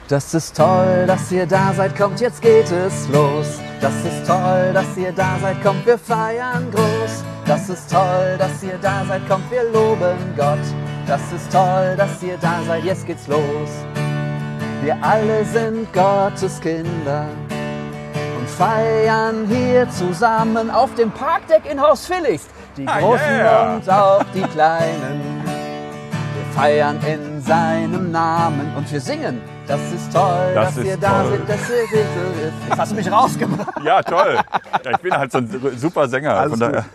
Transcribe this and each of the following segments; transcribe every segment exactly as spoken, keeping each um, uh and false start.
Das ist toll, dass ihr da seid, kommt, jetzt geht es los. Das ist toll, dass ihr da seid, kommt, wir feiern groß. Das ist toll, dass ihr da seid, kommt, wir loben Gott. Das ist toll, dass ihr da seid, jetzt geht's los. Wir alle sind Gottes Kinder und feiern hier zusammen auf dem Parkdeck in Haus Villigst. Die Großen ah, yeah. und auch die Kleinen. Wir feiern in seinem Namen und wir singen. Das ist toll, das dass ist ihr da seid, dass ihr seht. Jetzt hast du mich rausgebracht. Ja, toll. Ja, ich bin halt so ein super Sänger. Von daher.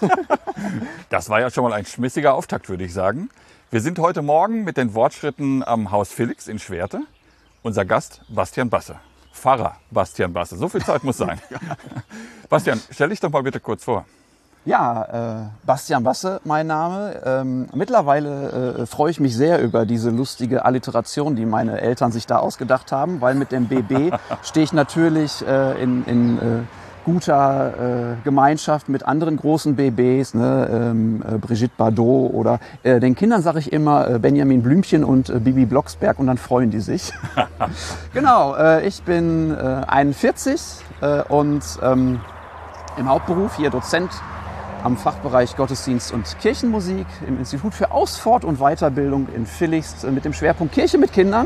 Das war ja schon mal ein schmissiger Auftakt, würde ich sagen. Wir sind heute Morgen mit den Wortschritten am Haus Villigst in Schwerte. Unser Gast Bastian Basse. Pfarrer Bastian Basse. So viel Zeit muss sein. Bastian, stell dich doch mal bitte kurz vor. Ja, äh, Bastian Basse, mein Name. Ähm, mittlerweile äh, freue ich mich sehr über diese lustige Alliteration, die meine Eltern sich da ausgedacht haben, weil mit dem B B stehe ich natürlich äh, in, in äh, guter äh, Gemeinschaft mit anderen großen B Bs, ne? ähm, äh, Brigitte Bardot oder äh, den Kindern sage ich immer äh, Benjamin Blümchen und äh, Bibi Blocksberg und dann freuen die sich. Genau, äh, ich bin äh, einundvierzig äh, und ähm, im Hauptberuf hier Dozent am Fachbereich Gottesdienst und Kirchenmusik im Institut für Aus-, Fort- und Weiterbildung in Villigst mit dem Schwerpunkt Kirche mit Kindern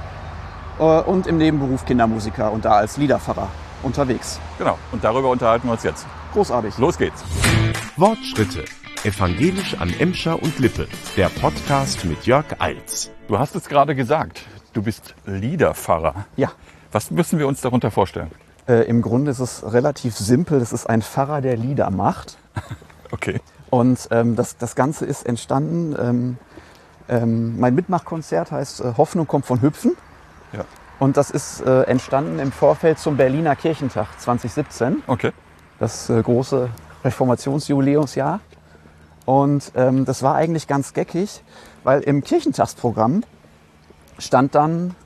und im Nebenberuf Kindermusiker und da als Liederpfarrer unterwegs. Genau, und darüber unterhalten wir uns jetzt. Großartig. Los geht's. Wortschritte. Evangelisch an Emscher und Lippe. Der Podcast mit Jörg Eils. Du hast es gerade gesagt, du bist Liederpfarrer. Ja. Was müssen wir uns darunter vorstellen? Äh, Im Grunde ist es relativ simpel. Es ist ein Pfarrer, der Lieder macht. Okay. Und ähm, das, das Ganze ist entstanden. Ähm, ähm, mein Mitmachkonzert heißt äh, Hoffnung kommt von Hüpfen. Ja. Und das ist äh, entstanden im Vorfeld zum Berliner Kirchentag zwanzig siebzehn. Okay. Das äh, große Reformationsjubiläumsjahr. Und ähm, das war eigentlich ganz geckig, weil im Kirchentagsprogramm stand dann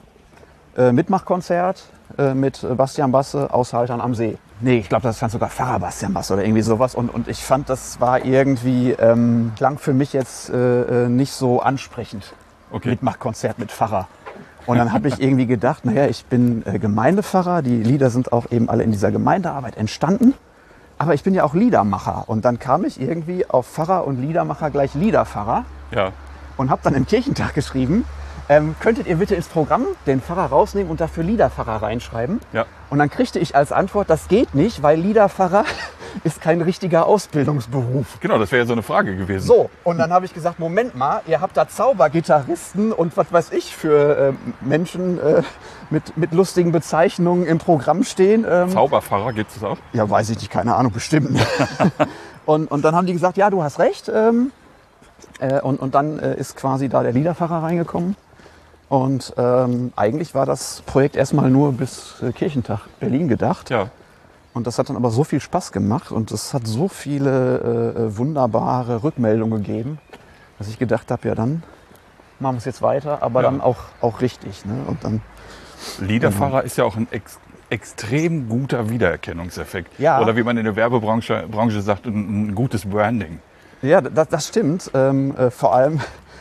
äh, Mitmachkonzert äh, mit Bastian Basse aus Haltern am See. Nee, ich glaube, das stand sogar Pfarrer Bastian Basse oder irgendwie sowas. Und, und ich fand, das war irgendwie, ähm, klang für mich jetzt äh, nicht so ansprechend. Okay. Mitmachkonzert mit Pfarrer. Und dann habe ich irgendwie gedacht, naja, ich bin äh, Gemeindepfarrer, die Lieder sind auch eben alle in dieser Gemeindearbeit entstanden. Aber ich bin ja auch Liedermacher. Und dann kam ich irgendwie auf Pfarrer und Liedermacher gleich Liederpfarrer. Ja. Und habe dann im Kirchentag geschrieben, ähm, könntet ihr bitte ins Programm den Pfarrer rausnehmen und dafür Liederpfarrer reinschreiben? Ja. Und dann kriegte ich als Antwort, das geht nicht, weil Liederpfarrer ist kein richtiger Ausbildungsberuf. Genau, das wäre ja so eine Frage gewesen. So, und dann habe ich gesagt, Moment mal, ihr habt da Zaubergitarristen und was weiß ich für äh, Menschen äh, mit, mit lustigen Bezeichnungen im Programm stehen. Ähm, Zauberpfarrer, gibt es das auch? Ja, weiß ich nicht, keine Ahnung, bestimmt. und, und dann haben die gesagt, ja, du hast recht. Ähm, äh, und, und dann äh, ist quasi da der Liederpfarrer reingekommen. Und ähm, eigentlich war das Projekt erstmal nur bis äh, Kirchentag Berlin gedacht. Ja. Und das hat dann aber so viel Spaß gemacht und es hat so viele äh, wunderbare Rückmeldungen gegeben, dass ich gedacht habe, ja dann machen wir es jetzt weiter, aber ja. dann auch, auch richtig. Ne? Und dann, Liederpfarrer genau. ist ja auch ein ex extrem guter Wiedererkennungseffekt. Ja. Oder wie man in der Werbebranche Branche sagt, ein, ein gutes Branding. Ja, das, das stimmt. Ähm, äh, vor allem,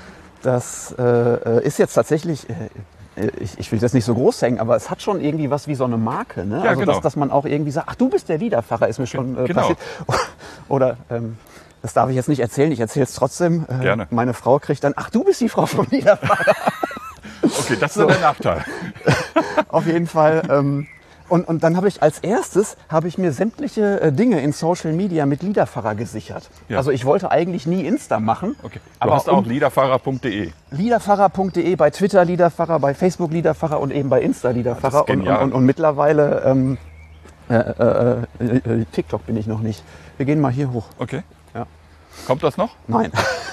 das äh, ist jetzt tatsächlich... Äh, Ich, ich will das nicht so groß hängen, aber es hat schon irgendwie was wie so eine Marke. Ne? Ja, also, genau. dass, dass man auch irgendwie sagt, ach, du bist der Liederpfarrer, ist mir schon äh, genau. passiert. Oder, ähm, das darf ich jetzt nicht erzählen, ich erzähle es trotzdem. Äh, Gerne. Meine Frau kriegt dann, ach, du bist die Frau vom Liederpfarrer. Okay, das ist so. Der Nachteil. Auf jeden Fall. Ähm, und, und dann habe ich als erstes, habe ich mir sämtliche äh, Dinge in Social Media mit Liederpfarrer gesichert. Ja. Also ich wollte eigentlich nie Insta machen. Okay. Du aber hast auch liederpfarrer punkt de. Liederpfarrer punkt de, bei Twitter Liederpfarrer, bei Facebook Liederpfarrer und eben bei Insta Liederpfarrer. Ja, und, und, und, und mittlerweile ähm, äh, äh, äh, TikTok bin ich noch nicht. Wir gehen mal hier hoch. Okay. Ja. Kommt das noch? Nein,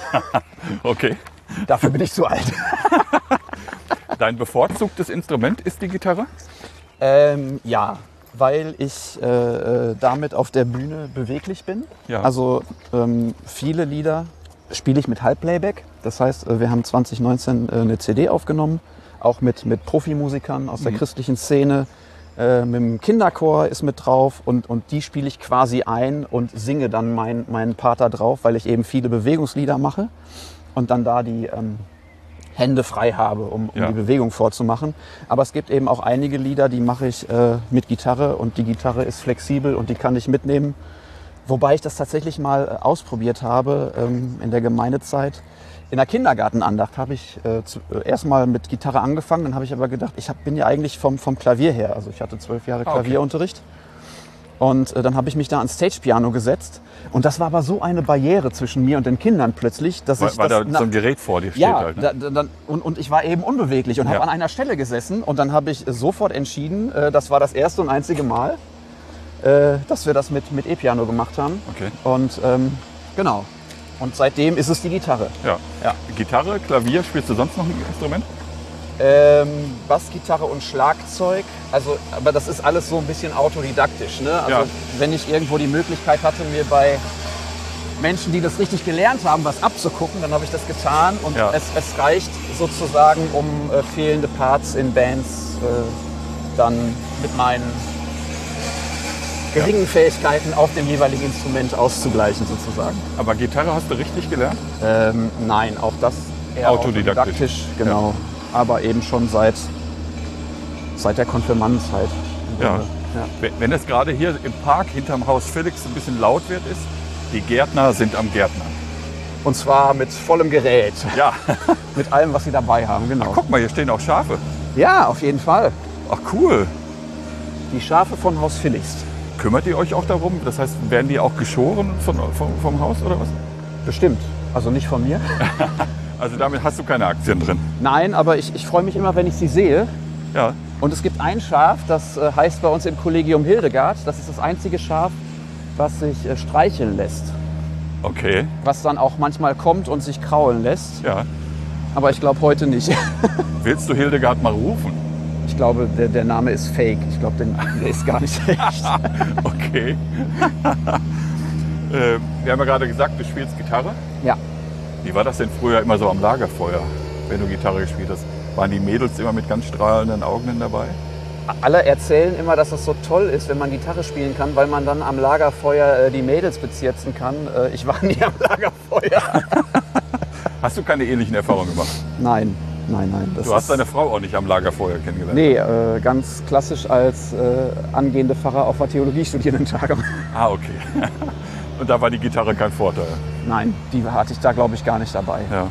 Okay. dafür bin ich zu alt. Dein bevorzugtes Instrument ist die Gitarre? Ähm, ja, weil ich äh, damit auf der Bühne beweglich bin. Ja. Also ähm, viele Lieder spiele ich mit Halbplayback. Das heißt, wir haben zwanzig neunzehn eine C D aufgenommen, auch mit, mit Profimusikern aus der mhm. christlichen Szene. Äh, mit dem Kinderchor ist mit drauf und, und die spiele ich quasi ein und singe dann meinen mein Part da drauf, weil ich eben viele Bewegungslieder mache und dann da die ähm, Hände frei habe, um, um Ja. die Bewegung vorzumachen. Aber es gibt eben auch einige Lieder, die mache ich äh, mit Gitarre und die Gitarre ist flexibel und die kann ich mitnehmen. Wobei ich das tatsächlich mal äh, ausprobiert habe ähm, in der Gemeindezeit. In der Kindergartenandacht habe ich äh, zu, äh, erstmal mit Gitarre angefangen, dann habe ich aber gedacht, ich hab, bin ja eigentlich vom, vom Klavier her. Also ich hatte zwölf Jahre Ah, okay. Klavierunterricht. Und äh, dann habe ich mich da ans Stage-Piano gesetzt. Und das war aber so eine Barriere zwischen mir und den Kindern plötzlich, dass Weil, ich weil das... da na- so ein Gerät vor dir steht ja, halt. Ne? da, da, dann, und, und ich war eben unbeweglich und Ja. habe an einer Stelle gesessen. Und dann habe ich sofort entschieden, äh, das war das erste und einzige Mal, äh, dass wir das mit, mit E-Piano gemacht haben. Okay. Und ähm, genau. Und seitdem ist es die Gitarre. Ja. Ja. Gitarre, Klavier, spielst du sonst noch ein Instrument? Ähm, Bassgitarre und Schlagzeug. Also, aber das ist alles so ein bisschen autodidaktisch. Ne? Also Ja. wenn ich irgendwo die Möglichkeit hatte, mir bei Menschen, die das richtig gelernt haben, was abzugucken, dann habe ich das getan. Und Ja. es, es reicht sozusagen, um äh, fehlende Parts in Bands äh, dann mit meinen geringen Fähigkeiten auf dem jeweiligen Instrument auszugleichen sozusagen. Aber Gitarre hast du richtig gelernt? Ähm, nein, auch das eher Autodidaktisch. autodidaktisch, genau. Aber eben schon seit, seit der Konfirmandenzeit. im Ja. Grunde. Ja. Wenn- Wenn es gerade hier im Park hinterm Haus Felix ein bisschen laut wird, ist, die Gärtner sind am Gärtnern. Und zwar mit vollem Gerät, Ja, mit allem, was sie dabei haben, genau. guck mal, hier stehen auch Schafe. Ja, auf jeden Fall. Ach cool. Die Schafe von Haus Felix. Kümmert ihr euch auch darum? Das heißt, werden die auch geschoren von, vom, vom Haus oder was? Bestimmt. Also nicht von mir. Also damit hast du keine Aktien drin. Nein, aber ich, ich freue mich immer, wenn ich sie sehe. Ja, Und es gibt ein Schaf, das äh, heißt bei uns im Kollegium Hildegard. Das ist das einzige Schaf, was sich äh, streicheln lässt. okay. Was dann auch manchmal kommt und sich kraulen lässt. Ja. Aber ich glaube heute nicht. Willst du Hildegard mal rufen? Ich glaube, der, der Name ist fake. Ich glaube, der, der ist gar nicht echt. Okay. äh, wir haben ja gerade gesagt, du spielst Gitarre. Ja. Wie war das denn früher immer so am Lagerfeuer, wenn du Gitarre gespielt hast? Waren die Mädels immer mit ganz strahlenden Augen dabei? Alle erzählen immer, dass es so toll ist, wenn man Gitarre spielen kann, weil man dann am Lagerfeuer äh, die Mädels bezirzen kann. Äh, ich war nie am Lagerfeuer. Hast du keine ähnlichen Erfahrungen gemacht? Nein, nein, nein. Das Du hast ist- deine Frau auch nicht am Lagerfeuer kennengelernt? Nee, äh, ganz klassisch als äh, angehende Pfarrer auf der Theologiestudierendentagung. Ah, okay. Und da war die Gitarre kein Vorteil. Nein, die hatte ich da, glaube ich, gar nicht dabei. Ja.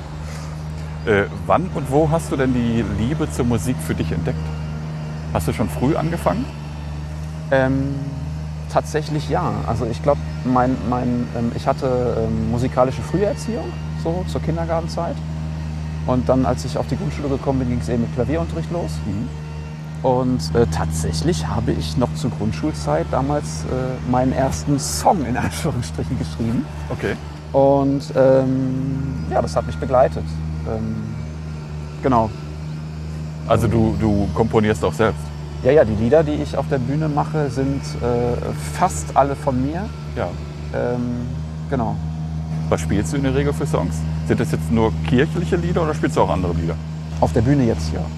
Äh, wann und wo hast du denn die Liebe zur Musik für dich entdeckt? Hast du schon früh angefangen? Ähm, tatsächlich ja. Also ich glaube, mein, mein, ähm, ich hatte ähm, musikalische Früherziehung, so zur Kindergartenzeit. Und dann, als ich auf die Grundschule gekommen bin, ging es eben mit Klavierunterricht los. Und äh, tatsächlich habe ich noch zur Grundschulzeit damals äh, meinen ersten Song in Anführungsstrichen geschrieben. Okay. Und ähm, ja, das hat mich begleitet. Ähm, genau. Also du, du komponierst auch selbst? Ja, ja, die Lieder, die ich auf der Bühne mache, sind äh, fast alle von mir. Ja. Ähm, genau. Was spielst du in der Regel für Songs? Sind das jetzt nur kirchliche Lieder oder spielst du auch andere Lieder? Auf der Bühne jetzt, ja.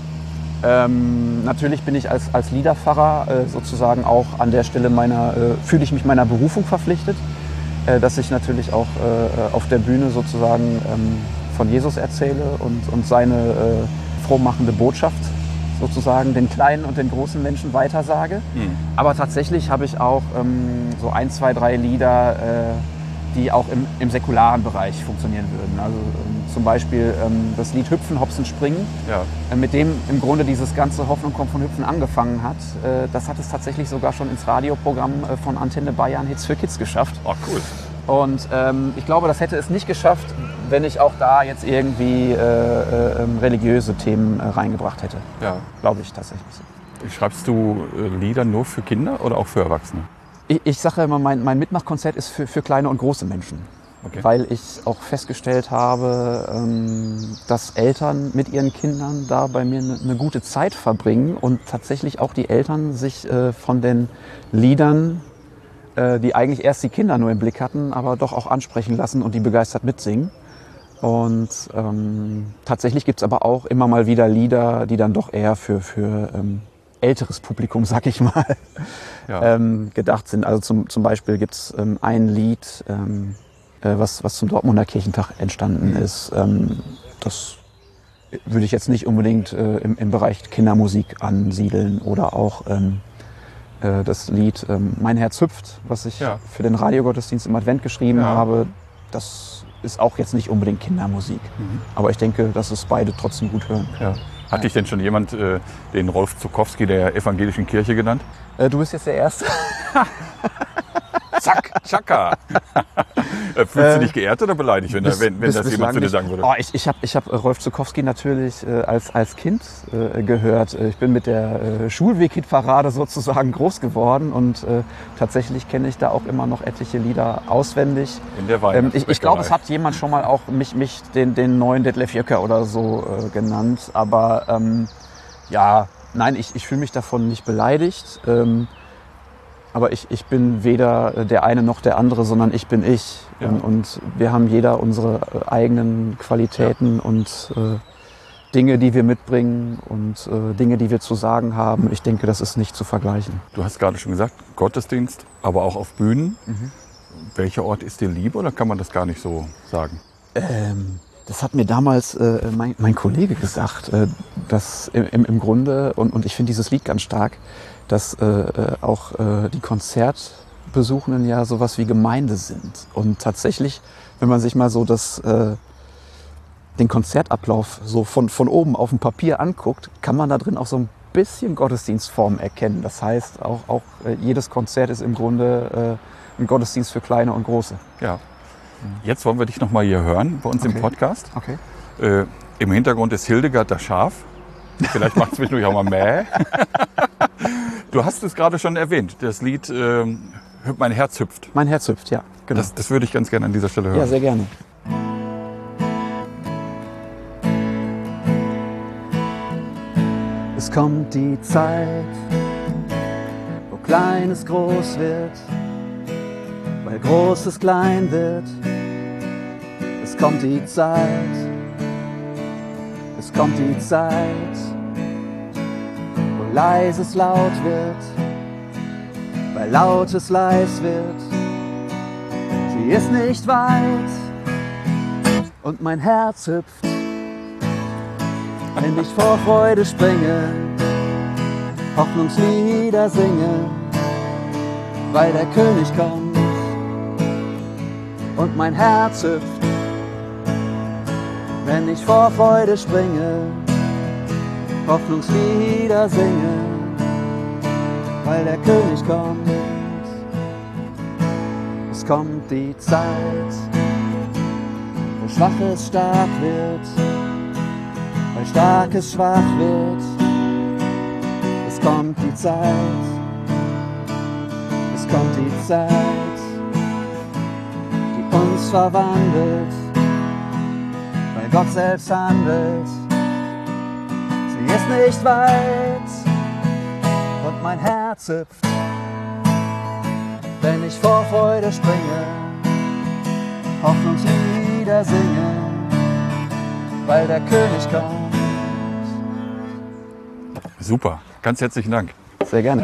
Ähm, natürlich bin ich als, als Liederpfarrer äh, sozusagen auch an der Stelle meiner, äh, fühle ich mich meiner Berufung verpflichtet, äh, dass ich natürlich auch äh, auf der Bühne sozusagen ähm, von Jesus erzähle und, und seine äh, frohmachende Botschaft sozusagen den kleinen und den großen Menschen weitersage. Mhm. Aber tatsächlich habe ich auch ähm, so ein, zwei, drei Lieder, äh, die auch im, im säkularen Bereich funktionieren würden. Also ähm, zum Beispiel ähm, das Lied Hüpfen, Hopsen, Springen, Ja. äh, mit dem im Grunde dieses ganze Hoffnung kommt von Hüpfen angefangen hat. Äh, das hat es tatsächlich sogar schon ins Radioprogramm äh, von Antenne Bayern Hits für Kids geschafft. Oh, cool. Und ähm, ich glaube, das hätte es nicht geschafft, wenn ich auch da jetzt irgendwie äh, äh, ähm, religiöse Themen äh, reingebracht hätte. Ja. Glaube ich tatsächlich. Schreibst du äh, Lieder nur für Kinder oder auch für Erwachsene? Ich, ich sage immer, mein, mein Mitmachkonzert ist für, für kleine und große Menschen. Okay. Weil ich auch festgestellt habe, ähm, dass Eltern mit ihren Kindern da bei mir eine, eine gute Zeit verbringen und tatsächlich auch die Eltern sich äh, von den Liedern, äh, die eigentlich erst die Kinder nur im Blick hatten, aber doch auch ansprechen lassen und die begeistert mitsingen. Und ähm, tatsächlich gibt es aber auch immer mal wieder Lieder, die dann doch eher für, für ähm, älteres Publikum, sag ich mal, Ja. ähm, gedacht sind. Also zum, zum Beispiel gibt es ähm, ein Lied, ähm, äh, was, was zum Dortmunder Kirchentag entstanden ist. Ähm, das würde ich jetzt nicht unbedingt äh, im, im Bereich Kindermusik ansiedeln oder auch ähm, äh, das Lied ähm, Mein Herz hüpft, was ich ja. für den Radiogottesdienst im Advent geschrieben ja. habe. Das ist auch jetzt nicht unbedingt Kindermusik. Mhm. Aber ich denke, dass es beide trotzdem gut hören können. Ja. Hat ja. dich denn schon jemand äh, den Rolf Zuckowski der evangelischen Kirche genannt? Äh, du bist jetzt der Erste. Zack, tschakka. Fühlst du dich geehrt oder beleidigt, wenn, bis, wenn, wenn das jemand zu dir sagen würde? Oh, ich ich habe ich hab Rolf Zuckowski natürlich äh, als, als Kind äh, gehört. Ich bin mit der äh, Schulweg-Hit-Parade sozusagen groß geworden und äh, tatsächlich kenne ich da auch immer noch etliche Lieder auswendig. In der ähm, Ich, ich glaube, es hat jemand schon mal auch mich, mich den, den neuen Detlef Jöcker oder so äh, genannt. Aber ähm, ja, nein, ich, ich fühle mich davon nicht beleidigt. Ähm, Aber ich, ich bin weder der eine noch der andere, sondern ich bin ich. Ja. Und, und wir haben jeder unsere eigenen Qualitäten ja. und äh, Dinge, die wir mitbringen und äh, Dinge, die wir zu sagen haben. Ich denke, das ist nicht zu vergleichen. Du hast gerade schon gesagt, Gottesdienst, aber auch auf Bühnen. Mhm. Welcher Ort ist dir lieb oder kann man das gar nicht so sagen? Ähm, das hat mir damals äh, mein, mein Kollege gesagt, äh, dass im, im Grunde, und, und ich finde dieses Lied ganz stark, dass äh, auch äh, die Konzertbesuchenden ja sowas wie Gemeinde sind. Und tatsächlich, wenn man sich mal so das, äh, den Konzertablauf so von, von oben auf dem Papier anguckt, kann man da drin auch so ein bisschen Gottesdienstform erkennen. Das heißt, auch, auch äh, jedes Konzert ist im Grunde äh, ein Gottesdienst für Kleine und Große. Ja. Jetzt wollen wir dich noch mal hier hören bei uns okay. im Podcast. Okay. Äh, Im Hintergrund ist Hildegard das Schaf. Vielleicht macht es zwischendurch auch mal mäh. Du hast es gerade schon erwähnt, das Lied äh, Mein Herz hüpft. Mein Herz hüpft, ja. Genau. Das, das würde ich ganz gerne an dieser Stelle hören. Ja, sehr gerne. Es kommt die Zeit, wo Kleines groß wird, weil Großes klein wird. Es kommt die Zeit, es kommt die Zeit, wo Leises laut wird, weil Lautes leis wird. Sie ist nicht weit und mein Herz hüpft, wenn ich vor Freude springe, Hoffnungslieder singe, weil der König kommt und mein Herz hüpft, wenn ich vor Freude springe, Hoffnungslieder singe, weil der König kommt. Es kommt die Zeit, wo Schwaches stark wird, weil Starkes schwach wird. Es kommt die Zeit, es kommt die Zeit, die uns verwandelt, weil Gott selbst handelt. Sie ist nicht weit und mein Herz hüpft, wenn ich vor Freude springe, Hoffnungslieder singe, weil der König kommt. Super, ganz herzlichen Dank. Sehr gerne.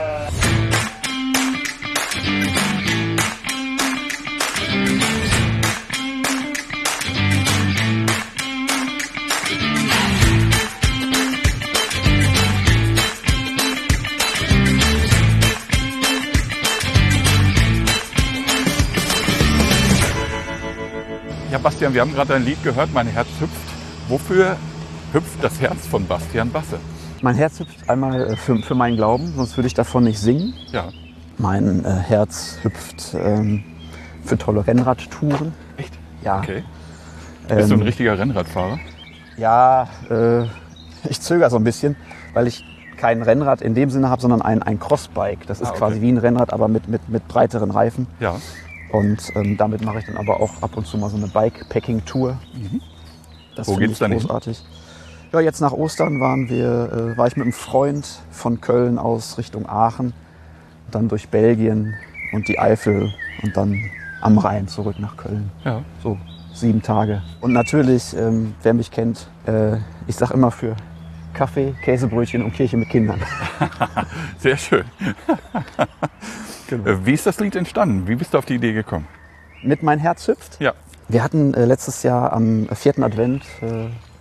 Ja, Bastian, wir haben gerade ein Lied gehört, Mein Herz hüpft. Wofür hüpft das Herz von Bastian Basse? Mein Herz hüpft einmal für, für meinen Glauben, sonst würde ich davon nicht singen. Ja. Mein äh, Herz hüpft ähm, für tolle Rennradtouren. Echt? Ja. Okay. Bist ähm, du ein richtiger Rennradfahrer? Ja, äh, ich zögere so ein bisschen, weil ich kein Rennrad in dem Sinne habe, sondern ein, ein Crossbike. Das ist ah, okay. quasi wie ein Rennrad, aber mit, mit, mit breiteren Reifen. Ja. Und ähm, damit mache ich dann aber auch ab und zu mal so eine Bikepacking-Tour. Mhm. Das Wo geht's dann großartig. Hin? Ja, jetzt nach Ostern waren wir, äh, war ich mit einem Freund von Köln aus Richtung Aachen, dann durch Belgien und die Eifel und dann am Rhein zurück nach Köln. Ja. So sieben Tage. Und natürlich, ähm, wer mich kennt, äh, ich sag immer für Kaffee, Käsebrötchen und Kirche mit Kindern. Sehr schön. Genau. Wie ist das Lied entstanden? Wie bist du auf die Idee gekommen? Mit Mein Herz hüpft? Ja. Wir hatten äh, letztes Jahr am vierten Advent äh,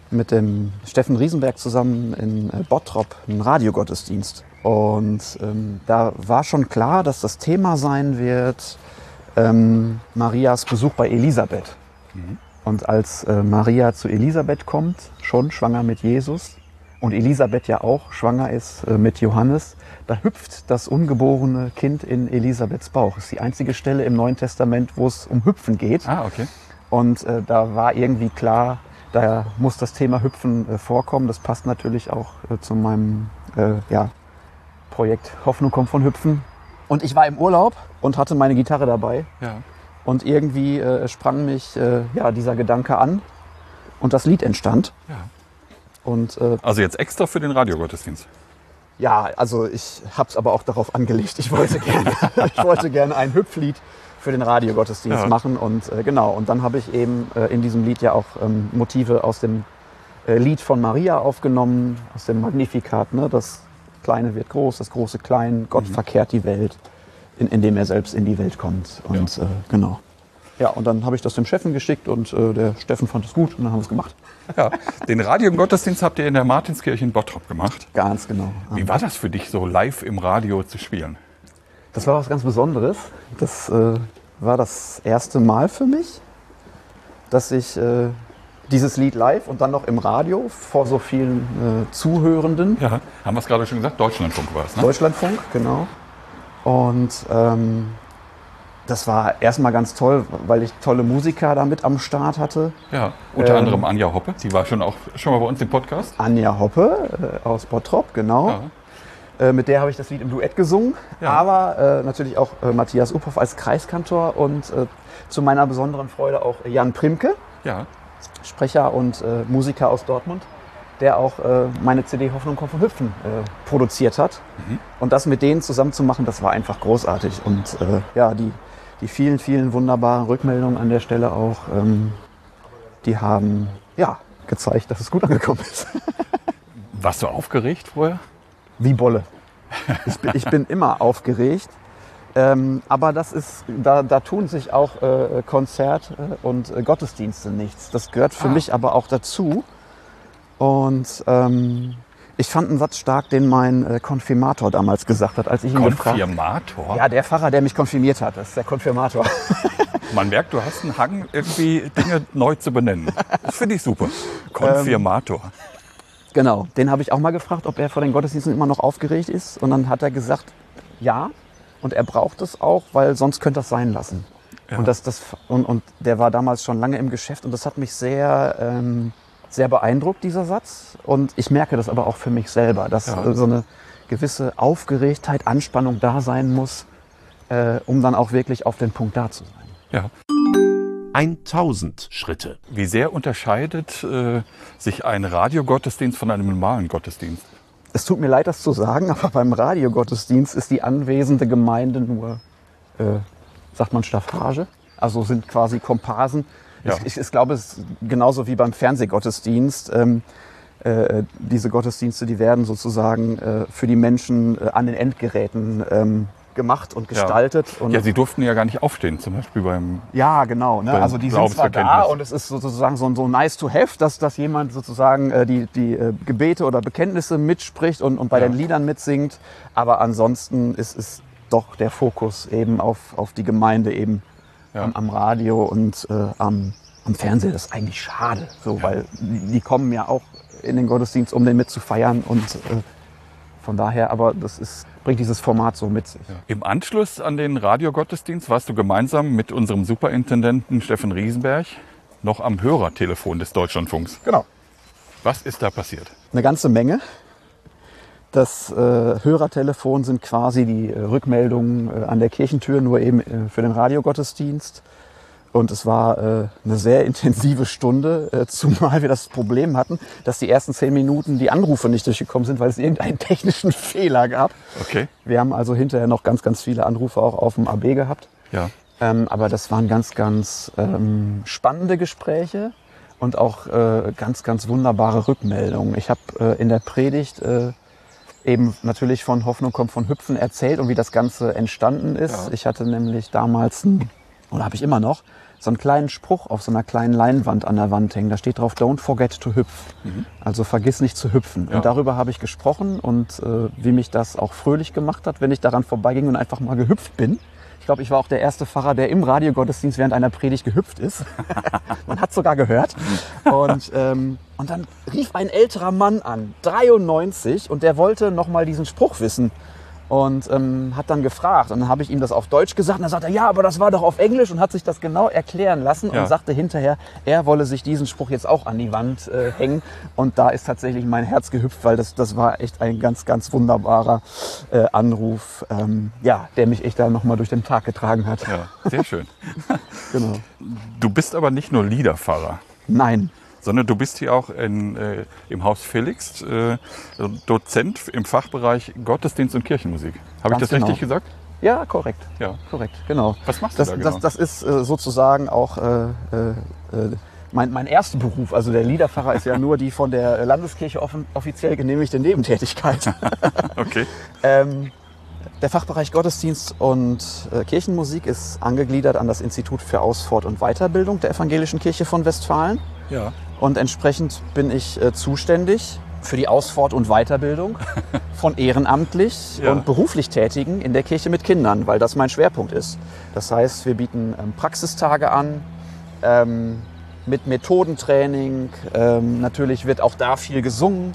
mit dem Steffen Riesenberg zusammen in äh, Bottrop einen Radiogottesdienst. Und ähm, da war schon klar, dass das Thema sein wird ähm, Marias Besuch bei Elisabeth. Mhm. Und als äh, Maria zu Elisabeth kommt, schon schwanger mit Jesus, und Elisabeth ja auch schwanger ist äh, mit Johannes, da hüpft das ungeborene Kind in Elisabeths Bauch. Das ist die einzige Stelle im Neuen Testament, wo es um Hüpfen geht. Ah, okay. Und äh, da war irgendwie klar, da muss das Thema Hüpfen äh, vorkommen. Das passt natürlich auch äh, zu meinem äh, ja, Projekt Hoffnung kommt von Hüpfen. Und ich war im Urlaub und hatte meine Gitarre dabei. Ja. Und irgendwie äh, sprang mich äh, ja, dieser Gedanke an und das Lied entstand. Ja. Und, äh, also jetzt extra für den Radiogottesdienst? Ja, also ich habe es aber auch darauf angelegt. Ich wollte gerne, ich wollte gerne ein Hüpflied für den Radiogottesdienst ja. machen. Und äh, genau, und dann habe ich eben äh, in diesem Lied ja auch ähm, Motive aus dem äh, Lied von Maria aufgenommen, aus dem Magnificat. Ne? Das Kleine wird groß, das Große klein, Gott mhm. verkehrt die Welt, in, indem er selbst in die Welt kommt. Und ja. äh, genau. Ja, und dann habe ich das dem Steffen geschickt und äh, der Steffen fand es gut und dann haben wir es gemacht. Ja, den Radiogottesdienst habt ihr in der Martinskirche in Bottrop gemacht. Ganz genau. Wie war das für dich, so live im Radio zu spielen? Das war was ganz Besonderes. Das äh, war das erste Mal für mich, dass ich äh, dieses Lied live und dann noch im Radio vor so vielen äh, Zuhörenden. Ja, haben wir es gerade schon gesagt? Deutschlandfunk war es, ne? Deutschlandfunk, genau. Und ähm, das war erstmal ganz toll, weil ich tolle Musiker da mit am Start hatte. Ja, unter ähm, anderem Anja Hoppe. Sie war schon auch schon mal bei uns im Podcast. Anja Hoppe äh, aus Bottrop, genau. Ja. Äh, mit der habe ich das Lied im Duett gesungen. Ja. Aber äh, natürlich auch äh, Matthias Uphoff als Kreiskantor und äh, zu meiner besonderen Freude auch Jan Primke, ja. Sprecher und äh, Musiker aus Dortmund, der auch äh, meine C D Hoffnung kommt vom Hüpfen äh, produziert hat. Mhm. Und das mit denen zusammen zu machen, das war einfach großartig. Und äh, ja, die Die vielen, vielen wunderbaren Rückmeldungen an der Stelle auch, ähm, die haben ja, gezeigt, dass es gut angekommen ist. Warst du aufgeregt vorher? Wie Bolle. Ich bin, ich bin immer aufgeregt. Ähm, aber das ist, da, da tun sich auch äh, Konzert und äh, Gottesdienste nichts. Das gehört für ah. mich aber auch dazu. Und ähm, ich fand einen Satz stark, den mein äh, Konfirmator damals gesagt hat, als ich ihn gefragt habe. Konfirmator? Ja, der Pfarrer, der mich konfirmiert hat, das ist der Konfirmator. Man merkt, du hast einen Hang, irgendwie Dinge neu zu benennen. Das finde ich super. Konfirmator. Ähm, genau, den habe ich auch mal gefragt, ob er vor den Gottesdiensten immer noch aufgeregt ist. Und dann hat er gesagt, ja, und er braucht es auch, weil sonst könnte er es sein lassen. Ja. Und, das, das, und, und der war damals schon lange im Geschäft und das hat mich sehr... Ähm, sehr beeindruckt, dieser Satz. Und ich merke das aber auch für mich selber, dass ja. so eine gewisse Aufgeregtheit, Anspannung da sein muss, äh, um dann auch wirklich auf den Punkt da zu sein. Ja. tausend Schritte. Wie sehr unterscheidet äh, sich ein Radiogottesdienst von einem normalen Gottesdienst? Es tut mir leid, das zu sagen, aber beim Radiogottesdienst ist die anwesende Gemeinde nur, äh, sagt man Staffage, also sind quasi Komparsen. Ja. Ich, ich, ich glaube, es ist genauso wie beim Fernsehgottesdienst. Ähm, äh, diese Gottesdienste, die werden sozusagen äh, für die Menschen äh, an den Endgeräten ähm, gemacht und gestaltet. Ja. Und ja, sie durften ja gar nicht aufstehen, zum Beispiel beim Ja, genau. Ne? Also die sind zwar da und es ist sozusagen so, so nice to have, dass, dass jemand sozusagen äh, die, die äh, Gebete oder Bekenntnisse mitspricht und, und bei ja. den Liedern mitsingt. Aber ansonsten ist, ist doch der Fokus eben auf, auf die Gemeinde eben. Ja. Am, am Radio und äh, am, am Fernseher. Das ist eigentlich schade, so, ja. weil die, die kommen ja auch in den Gottesdienst, um den mit zu feiern und äh, von daher, aber das ist, bringt dieses Format so mit sich. Ja. Im Anschluss an den Radiogottesdienst warst du gemeinsam mit unserem Superintendenten Steffen Riesenberg noch am Hörertelefon des Deutschlandfunks. Genau. Was ist da passiert? Eine ganze Menge. Das äh, Hörertelefon sind quasi die äh, Rückmeldungen äh, an der Kirchentür, nur eben äh, für den Radiogottesdienst. Und es war äh, eine sehr intensive Stunde, äh, zumal wir das Problem hatten, dass die ersten zehn Minuten die Anrufe nicht durchgekommen sind, weil es irgendeinen technischen Fehler gab. Okay. Wir haben also hinterher noch ganz, ganz viele Anrufe auch auf dem A B gehabt. Ja. Ähm, aber das waren ganz, ganz ähm, spannende Gespräche und auch äh, ganz, ganz wunderbare Rückmeldungen. Ich habe äh, in der Predigt äh, eben natürlich von Hoffnung kommt von Hüpfen erzählt und wie das Ganze entstanden ist. Ja. Ich hatte nämlich damals, ein, oder habe ich immer noch, so einen kleinen Spruch auf so einer kleinen Leinwand an der Wand hängen. Da steht drauf, don't forget to hüpf. Mhm. Also vergiss nicht zu hüpfen. Ja. Und darüber habe ich gesprochen und äh, wie mich das auch fröhlich gemacht hat, wenn ich daran vorbeiging und einfach mal gehüpft bin. Ich glaube, ich war auch der erste Pfarrer, der im Radiogottesdienst während einer Predigt gehüpft ist. Man hat sogar gehört. Und, ähm, und dann rief ein älterer Mann an, dreiundneunzig, und der wollte noch mal diesen Spruch wissen. Und ähm, hat dann gefragt. Und dann habe ich ihm das auf Deutsch gesagt. Und dann sagte er, ja, aber das war doch auf Englisch. Und hat sich das genau erklären lassen. Ja. Und sagte hinterher, er wolle sich diesen Spruch jetzt auch an die Wand äh, hängen. Und da ist tatsächlich mein Herz gehüpft, weil das, das war echt ein ganz, ganz wunderbarer äh, Anruf, ähm, ja, der mich echt da nochmal durch den Tag getragen hat. Ja, sehr schön. Genau. Du bist aber nicht nur Liederpfarrer. Nein. Sondern du bist hier auch in, äh, im Haus Felix äh, Dozent im Fachbereich Gottesdienst und Kirchenmusik. Habe ich das genau. richtig gesagt? Ja, korrekt. Ja. Korrekt, genau. Was machst das, du da genau? Das, das ist äh, sozusagen auch äh, äh, mein, mein erster Beruf. Also der Liederpfarrer ist ja nur die von der Landeskirche offen, offiziell genehmigte Nebentätigkeit. Okay. ähm, Der Fachbereich Gottesdienst und äh, Kirchenmusik ist angegliedert an das Institut für Ausfort- und Weiterbildung der Evangelischen Kirche von Westfalen. Ja. Und entsprechend bin ich äh, zuständig für die Ausfort- und Weiterbildung von ehrenamtlich ja. und beruflich Tätigen in der Kirche mit Kindern, weil das mein Schwerpunkt ist. Das heißt, wir bieten ähm, Praxistage an, ähm, mit Methodentraining. Ähm, natürlich wird auch da viel gesungen.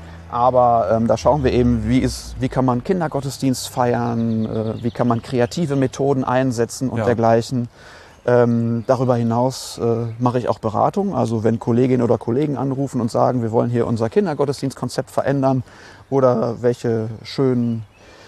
Aber ähm, da schauen wir eben, wie, ist, wie kann man Kindergottesdienst feiern, äh, wie kann man kreative Methoden einsetzen und ja. dergleichen. Ähm, darüber hinaus äh, mache ich auch Beratung. Also wenn Kolleginnen oder Kollegen anrufen und sagen, wir wollen hier unser Kindergottesdienstkonzept verändern oder welche schönen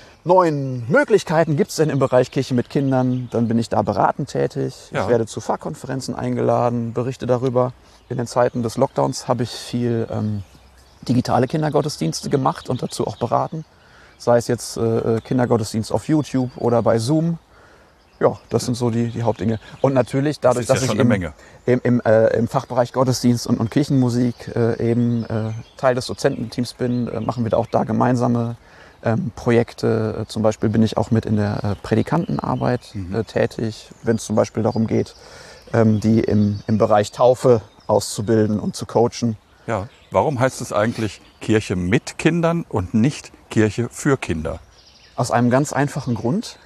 neuen Möglichkeiten gibt es denn im Bereich Kirche mit Kindern, dann bin ich da beratend tätig. Ja. Ich werde zu Fachkonferenzen eingeladen, berichte darüber. In den Zeiten des Lockdowns habe ich viel ähm, digitale Kindergottesdienste gemacht und dazu auch beraten. Sei es jetzt äh, Kindergottesdienst auf YouTube oder bei Zoom. Ja, das sind so die, die Hauptdinge. Und natürlich dadurch, das dass ja ich im, Menge. im, im, äh, im Fachbereich Gottesdienst und, und Kirchenmusik äh, eben äh, Teil des Dozententeams bin, äh, machen wir auch da gemeinsame ähm, Projekte. Äh, zum Beispiel bin ich auch mit in der äh, Predikantenarbeit mhm. äh, tätig, wenn es zum Beispiel darum geht, ähm, die im, im Bereich Taufe auszubilden und zu coachen. Ja. Warum heißt es eigentlich Kirche mit Kindern und nicht Kirche für Kinder? Aus einem ganz einfachen Grund.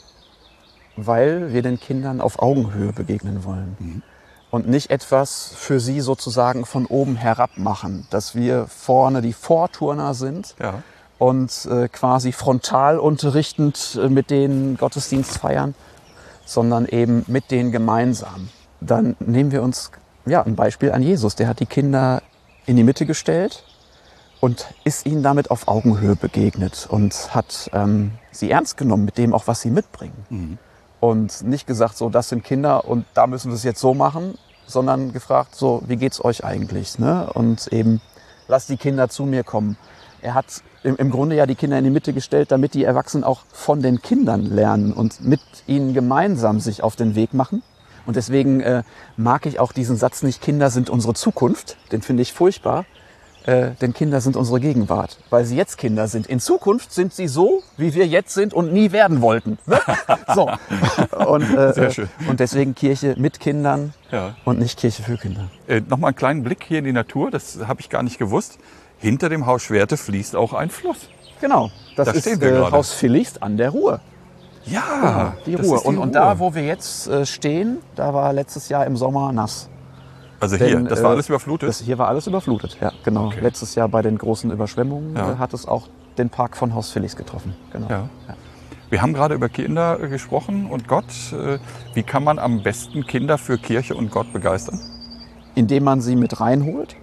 Weil wir den Kindern auf Augenhöhe begegnen wollen. Mhm. Und nicht etwas für sie sozusagen von oben herab machen. Dass wir vorne die Vorturner sind ja. und äh, quasi frontal unterrichtend äh, mit denen Gottesdienst feiern, sondern eben mit denen gemeinsam. Dann nehmen wir uns ja, ein Beispiel an Jesus. Der hat die Kinder in die Mitte gestellt und ist ihnen damit auf Augenhöhe begegnet und hat ähm, sie ernst genommen mit dem auch, was sie mitbringen. Mhm. Und nicht gesagt, so, das sind Kinder und da müssen wir es jetzt so machen, sondern gefragt, so, wie geht's euch eigentlich? Ne? Und eben, lasst die Kinder zu mir kommen. Er hat im, im Grunde ja die Kinder in die Mitte gestellt, damit die Erwachsenen auch von den Kindern lernen und mit ihnen gemeinsam sich auf den Weg machen. Und deswegen äh, mag ich auch diesen Satz nicht, Kinder sind unsere Zukunft. Den finde ich furchtbar. Äh, denn Kinder sind unsere Gegenwart, weil sie jetzt Kinder sind. In Zukunft sind sie so, wie wir jetzt sind und nie werden wollten. Ne? So. Und, äh, Sehr schön. Und deswegen Kirche mit Kindern ja. und nicht Kirche für Kinder. Äh, Nochmal einen kleinen Blick hier in die Natur, das habe ich gar nicht gewusst. Hinter dem Haus Schwerte fließt auch ein Fluss. Genau, das da ist äh, Haus Felix an der Ruhr. Ja, genau, die Ruhr. Die und, und da, wo wir jetzt äh, stehen, da war letztes Jahr im Sommer nass. Also hier, Denn, das war alles überflutet? Das, hier war alles überflutet, ja, genau. Okay. Letztes Jahr bei den großen Überschwemmungen ja. äh, hat es auch den Park von Haus Felix getroffen. Genau. Ja. Ja. Wir haben gerade über Kinder äh, gesprochen und Gott. Äh, wie kann man am besten Kinder für Kirche und Gott begeistern? Indem man sie mit reinholt,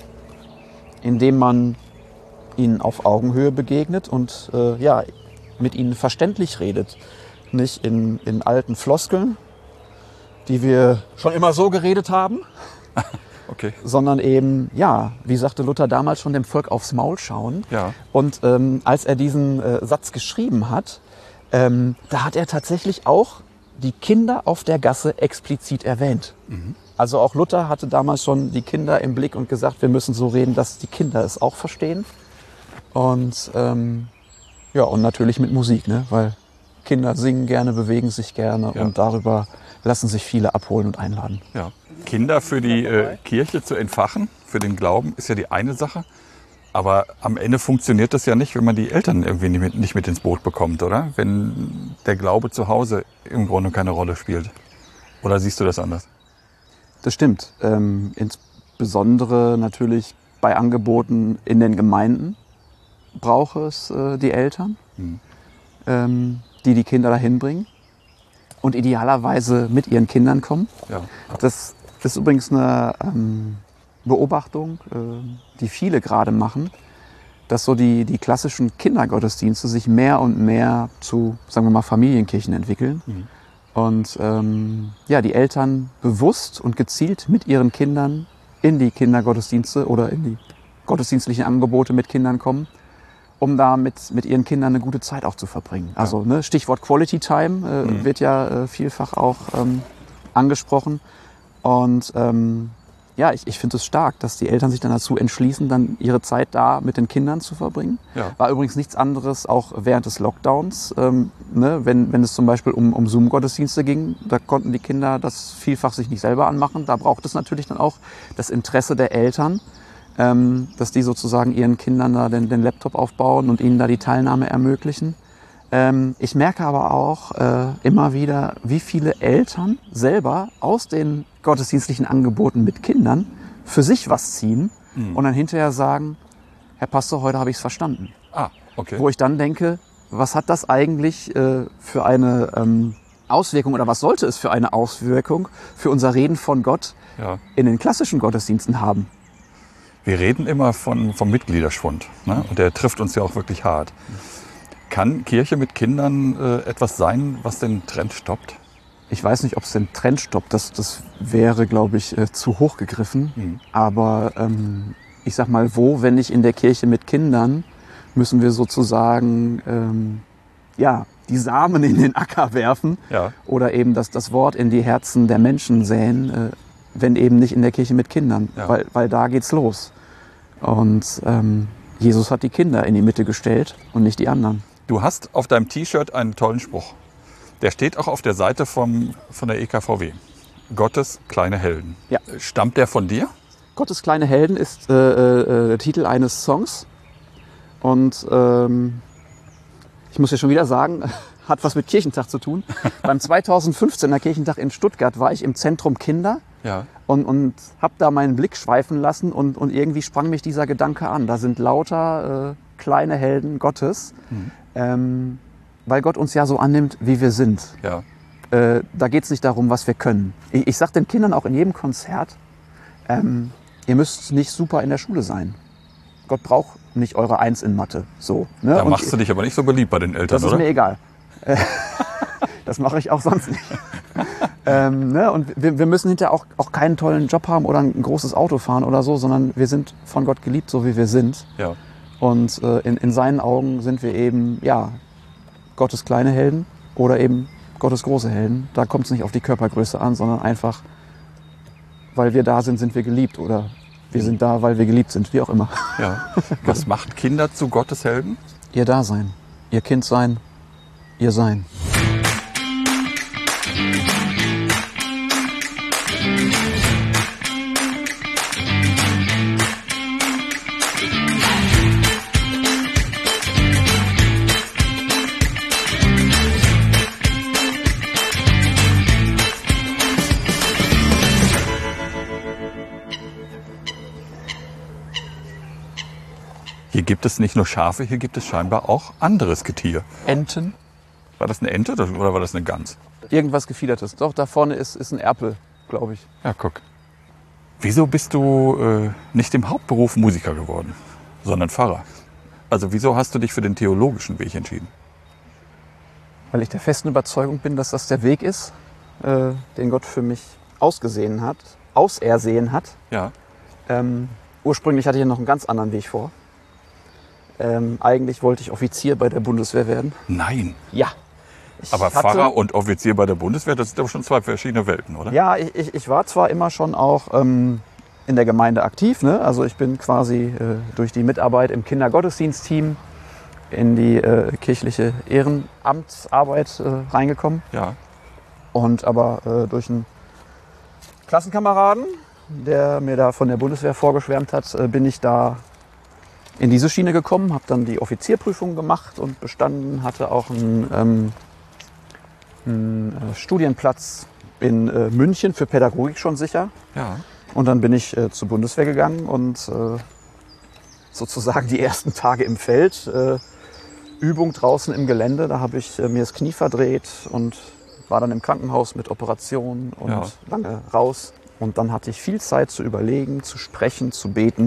indem man ihnen auf Augenhöhe begegnet und äh, ja, mit ihnen verständlich redet. Nicht in, in alten Floskeln, die wir schon immer so geredet haben. Okay. Sondern eben, ja, wie sagte Luther damals schon, dem Volk aufs Maul schauen. Ja. Und ähm, als er diesen äh, Satz geschrieben hat, ähm, da hat er tatsächlich auch die Kinder auf der Gasse explizit erwähnt. Mhm. Also auch Luther hatte damals schon die Kinder im Blick und gesagt, wir müssen so reden, dass die Kinder es auch verstehen. Und ähm, ja, und natürlich mit Musik, ne? Weil Kinder singen gerne, bewegen sich gerne Ja. und darüber lassen sich viele abholen und einladen. Ja. Kinder für die äh, Kirche zu entfachen, für den Glauben, ist ja die eine Sache. Aber am Ende funktioniert das ja nicht, wenn man die Eltern irgendwie nicht mit, nicht mit ins Boot bekommt, oder? Wenn der Glaube zu Hause im Grunde keine Rolle spielt. Oder siehst du das anders? Das stimmt. Ähm, insbesondere natürlich bei Angeboten in den Gemeinden braucht es äh, die Eltern, Mhm. ähm, die die Kinder dahin bringen und idealerweise mit ihren Kindern kommen. Ja. Das ist übrigens eine ähm, Beobachtung, äh, die viele gerade machen, dass so die, die klassischen Kindergottesdienste sich mehr und mehr zu, sagen wir mal, Familienkirchen entwickeln. Mhm. Und ähm, ja, die Eltern bewusst und gezielt mit ihren Kindern in die Kindergottesdienste oder in die gottesdienstlichen Angebote mit Kindern kommen, um da mit, mit ihren Kindern eine gute Zeit auch zu verbringen. Also ne, Stichwort Quality Time äh, Mhm. wird ja äh, vielfach auch ähm, angesprochen. Und ähm, ja, ich, ich finde es stark, dass die Eltern sich dann dazu entschließen, dann ihre Zeit da mit den Kindern zu verbringen. Ja. War übrigens nichts anderes auch während des Lockdowns. Ähm, ne, wenn, wenn es zum Beispiel um, um Zoom-Gottesdienste ging, da konnten die Kinder das vielfach sich nicht selber anmachen. Da braucht es natürlich dann auch das Interesse der Eltern, ähm, dass die sozusagen ihren Kindern da den, den Laptop aufbauen und ihnen da die Teilnahme ermöglichen. Ähm, ich merke aber auch äh, immer wieder, wie viele Eltern selber aus den gottesdienstlichen Angeboten mit Kindern für sich was ziehen Mhm. und dann hinterher sagen, Herr Pastor, heute habe ich es verstanden. Ah, okay. Wo ich dann denke, was hat das eigentlich äh, für eine ähm, Auswirkung oder was sollte es für eine Auswirkung für unser Reden von Gott Ja. in den klassischen Gottesdiensten haben? Wir reden immer von, vom Mitgliederschwund, ne? Und der trifft uns ja auch wirklich hart. Kann Kirche mit Kindern äh, etwas sein, was den Trend stoppt? Ich weiß nicht, ob es den Trend stoppt. Das, das wäre, glaube ich, äh, zu hoch gegriffen. Mhm. Aber ähm, ich sag mal, wo, wenn nicht in der Kirche mit Kindern, müssen wir sozusagen ähm, ja, die Samen in den Acker werfen Ja. oder eben das, das Wort in die Herzen der Menschen säen, äh, wenn eben nicht in der Kirche mit Kindern. Ja. Weil, weil da geht's los. Und ähm, Jesus hat die Kinder in die Mitte gestellt und nicht die anderen. Du hast auf deinem T-Shirt einen tollen Spruch. Der steht auch auf der Seite vom, von der E K V W. Gottes kleine Helden. Ja. Stammt der von dir? Gottes kleine Helden ist äh, äh, der Titel eines Songs. Und ähm, ich muss ja schon wieder sagen, hat was mit Kirchentag zu tun. Beim zweitausendfünfzehner Kirchentag in Stuttgart war ich im Zentrum Kinder Ja. und, und habe da meinen Blick schweifen lassen und, und irgendwie sprang mich dieser Gedanke an. Da sind lauter äh, kleine Helden Gottes, Mhm. ähm, weil Gott uns ja so annimmt, wie wir sind. Ja. Äh, da geht es nicht darum, was wir können. Ich, ich sage den Kindern auch in jedem Konzert, ähm, ihr müsst nicht super in der Schule sein. Gott braucht nicht eure Eins in Mathe. So, ne? Da Und machst du dich aber nicht so beliebt bei den Eltern, das ist oder? mir egal. Äh, das mache ich auch sonst nicht. ähm, ne? Und wir, wir müssen hinterher auch, auch keinen tollen Job haben oder ein großes Auto fahren oder so, sondern wir sind von Gott geliebt, so wie wir sind. Ja. Und äh, in, in seinen Augen sind wir eben, ja, Gottes kleine Helden oder eben Gottes große Helden. Da kommt es nicht auf die Körpergröße an, sondern einfach, weil wir da sind, sind wir geliebt oder wir sind da, weil wir geliebt sind, wie auch immer. Ja. Was macht Kinder zu Gottes Helden? Ihr Dasein, ihr Kind sein, ihr Sein. Hier gibt es nicht nur Schafe, hier gibt es scheinbar auch anderes Getier. Enten, War das eine Ente oder war das eine Gans? irgendwas Gefiedertes. Doch, da vorne ist, ist ein Erpel, glaube ich. Ja, guck. Wieso bist du äh, nicht im Hauptberuf Musiker geworden, sondern Pfarrer? Also wieso hast du dich für den theologischen Weg entschieden? Weil ich der festen Überzeugung bin, dass das der Weg ist, äh, den Gott für mich ausgesehen hat, ausersehen hat. Ja. Ähm, ursprünglich hatte ich ja noch einen ganz anderen Weg vor. Ähm, eigentlich wollte ich Offizier bei der Bundeswehr werden. Nein. Ja. Ich Aber hatte- Pfarrer und Offizier bei der Bundeswehr, das sind aber schon zwei verschiedene Welten, oder? Ja, ich, ich, ich war zwar immer schon auch ähm, in der Gemeinde aktiv. Ne? Also ich bin quasi äh, durch die Mitarbeit im Kindergottesdienstteam in die äh, kirchliche Ehrenamtsarbeit äh, reingekommen. Ja. Und aber äh, durch einen Klassenkameraden, der mir da von der Bundeswehr vorgeschwärmt hat, äh, bin ich da in diese Schiene gekommen, habe dann die Offizierprüfung gemacht und bestanden, hatte auch einen, ähm, einen äh, Studienplatz in äh, München für Pädagogik schon sicher. Ja. Und dann bin ich äh, zur Bundeswehr gegangen und äh, sozusagen die ersten Tage im Feld, äh, Übung draußen im Gelände, da habe ich äh, mir das Knie verdreht und war dann im Krankenhaus mit Operationen und Ja. lange raus. Und dann hatte ich viel Zeit zu überlegen, zu sprechen, zu beten.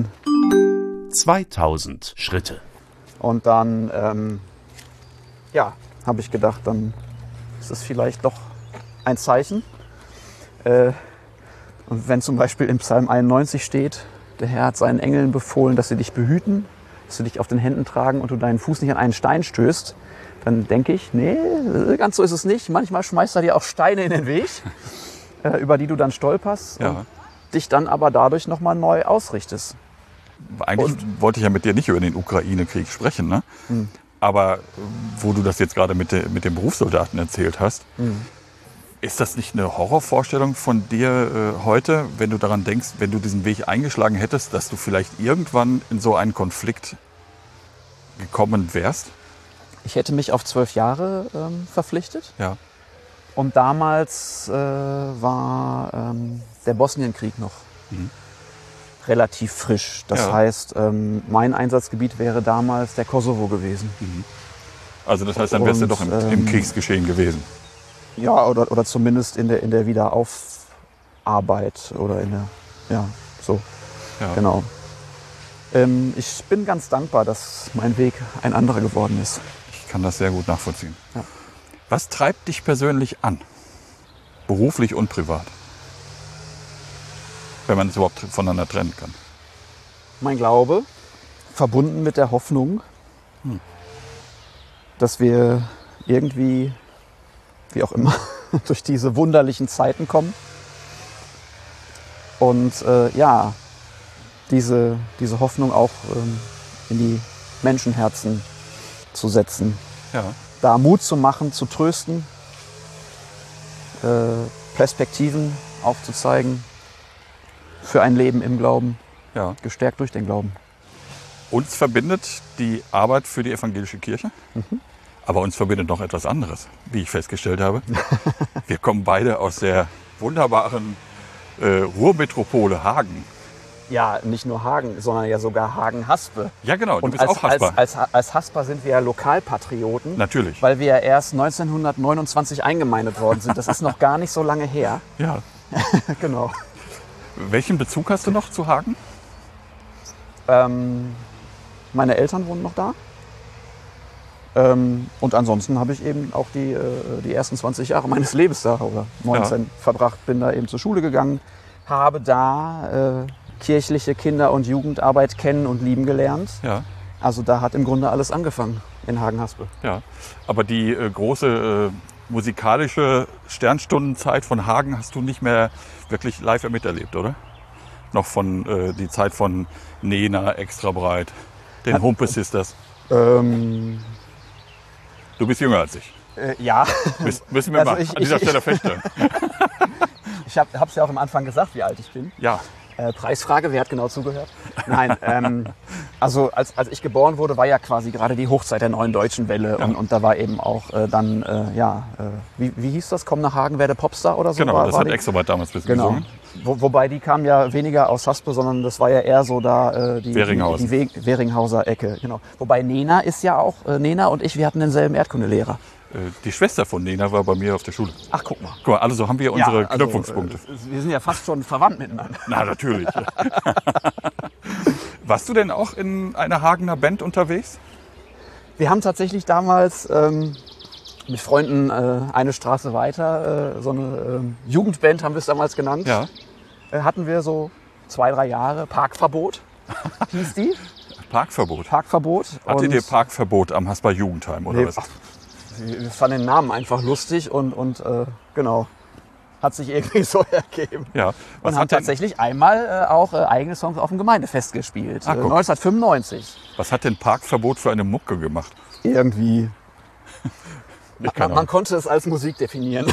zweitausend Schritte. Und dann, ähm, ja, habe ich gedacht, dann ist es vielleicht doch ein Zeichen. Äh, und wenn zum Beispiel im Psalm einundneunzig steht, der Herr hat seinen Engeln befohlen, dass sie dich behüten, dass sie dich auf den Händen tragen und du deinen Fuß nicht an einen Stein stößt, dann denke ich, nee, ganz so ist es nicht. Manchmal schmeißt er dir auch Steine in den Weg, äh, über die du dann stolperst Ja. und dich dann aber dadurch nochmal neu ausrichtest. Eigentlich wollte ich ja mit dir nicht über den Ukraine-Krieg sprechen, ne? Hm. Aber äh, wo du das jetzt gerade mit, de, mit den Berufssoldaten erzählt hast, Hm. ist das nicht eine Horrorvorstellung von dir äh, heute, wenn du daran denkst, wenn du diesen Weg eingeschlagen hättest, dass du vielleicht irgendwann in so einen Konflikt gekommen wärst? Ich hätte mich auf zwölf Jahre ähm, verpflichtet. Ja. Und damals äh, war ähm, der Bosnienkrieg noch Mhm. relativ frisch. Das Ja. heißt, ähm, mein Einsatzgebiet wäre damals der Kosovo gewesen. Also das heißt, dann wärst du Und, doch im, ähm, im Kriegsgeschehen gewesen. Ja, oder, oder zumindest in der, in der Wiederaufarbeit oder in der, ja, so, Ja. genau. Ähm, ich bin ganz dankbar, dass mein Weg ein anderer geworden ist. Ich kann das sehr gut nachvollziehen. Ja. Was treibt dich persönlich an? Beruflich und privat? Wenn man es überhaupt voneinander trennen kann. Mein Glaube, verbunden mit der Hoffnung, Hm. dass wir irgendwie, wie auch immer, durch diese wunderlichen Zeiten kommen. Und äh, ja, diese, diese Hoffnung auch ähm, in die Menschenherzen zu setzen. Ja. Da Mut zu machen, zu trösten, äh, Perspektiven aufzuzeigen für ein Leben im Glauben, Ja. gestärkt durch den Glauben. Uns verbindet die Arbeit für die evangelische Kirche. Mhm. Aber uns verbindet noch etwas anderes, wie ich festgestellt habe. Wir kommen beide aus der wunderbaren äh, Ruhrmetropole Hagen. Ja, nicht nur Hagen, sondern ja sogar Hagen-Haspe. Ja, genau, du Und bist als, auch Hasper. als, als, als Hasper sind wir ja Lokalpatrioten, Natürlich. weil wir ja erst neunzehnhundertneunundzwanzig eingemeindet worden sind. Das ist noch gar nicht so lange her. Ja. Genau. Welchen Bezug hast du noch zu Hagen? Ähm, meine Eltern wohnen noch da. Ähm, und ansonsten habe ich eben auch die, äh, die ersten zwanzig Jahre meines Lebens da oder neunzehn verbracht. Bin da eben zur Schule gegangen, habe da äh, kirchliche Kinder- und Jugendarbeit kennen und lieben gelernt. Ja. Also da hat im Grunde alles angefangen in Hagen-Haspe. Ja. Aber die äh, große äh, musikalische Sternstundenzeit von Hagen hast du nicht mehr wirklich live miterlebt, oder? Noch von äh, die Zeit von Nena, Extra Breit, den Humpe Sisters. Ähm, Du bist jünger als ich. äh, ja, Müssen, müssen wir Also mal ich- an dieser ich- Stelle feststellen. ich habe es ja auch am Anfang gesagt, wie alt ich bin. Ja. Äh, Preisfrage, wer hat genau zugehört? Nein, ähm, also als, als ich geboren wurde, war ja quasi gerade die Hochzeit der neuen deutschen Welle. Ja. Und, und da war eben auch äh, dann, äh, ja, äh, wie, wie hieß das? Komm nach Hagen, werde Popstar oder so? Genau, war, das war hat die- Extra Breit damals ein bisschen Genau. gesungen. Wo, wobei die kam ja weniger aus Haspe, sondern das war ja eher so da äh, die, die, Weringhausen. die We Weringhauser Ecke. Genau. Wobei Nena ist ja auch, äh, Nena und ich, wir hatten denselben Erdkundelehrer. Äh, Die Schwester von Nena war bei mir auf der Schule. Ach, guck mal. Guck mal, also haben wir unsere Ja, also, Knüpfungspunkte. äh, wir sind ja fast schon verwandt miteinander. Na, natürlich. Warst du denn auch in einer Hagener Band unterwegs? Wir haben tatsächlich damals ähm, mit Freunden äh, eine Straße weiter, äh, so eine ähm, Jugendband haben wir es damals genannt, Ja. äh, hatten wir so zwei, drei Jahre. Parkverbot hieß die. Parkverbot. Parkverbot. Hattet Und- ihr Parkverbot am Hasper Jugendheim oder Nee, was? ach, wir fanden den Namen einfach lustig und, und äh, genau, hat sich irgendwie so ergeben. Ja. Und Was haben hat, denn, tatsächlich einmal äh, auch äh, eigene Songs auf dem Gemeindefest gespielt, Ah, äh, guck. neunzehnhundertfünfundneunzig. was hat denn Parkverbot für eine Mucke gemacht? irgendwie. Ich Man, man konnte es als Musik definieren.